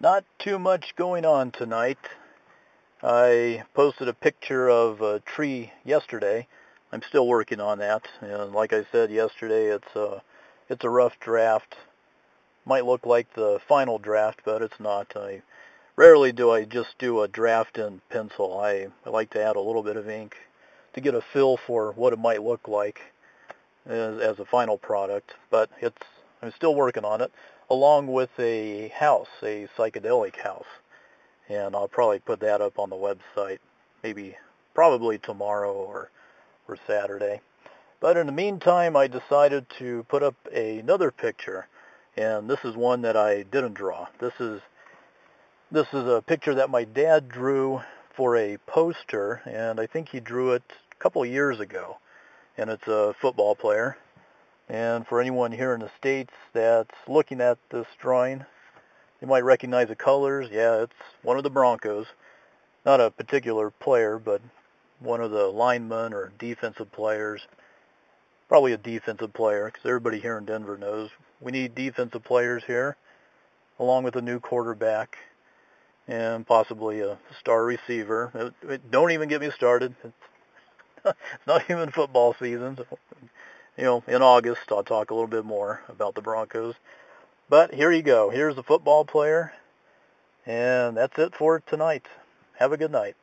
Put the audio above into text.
Not too much going on tonight. I posted a picture of a tree yesterday. I'm still working on that. And like I said yesterday, it's a rough draft. Might look like the final draft, but it's not. Rarely do I just do a draft in pencil. I like to add a little bit of ink to get a feel for what it might look like as a final product. But I'm still working on it, along with a house, a psychedelic house. And I'll probably put that up on the website, probably tomorrow or Saturday. But in the meantime, I decided to put up another picture, and this is one that I didn't draw. This is a picture that my dad drew for a poster, and I think he drew it a couple of years ago. And it's a football player. And for anyone here in the States that's looking at this drawing, you might recognize the colors. Yeah, it's one of the Broncos. Not a particular player, but one of the linemen or defensive players. Probably a defensive player, because everybody here in Denver knows we need defensive players here, along with a new quarterback and possibly a star receiver. Don't even get me started. It's not even football season. So, in August, I'll talk a little bit more about the Broncos. But here you go. Here's the football player. And that's it for tonight. Have a good night.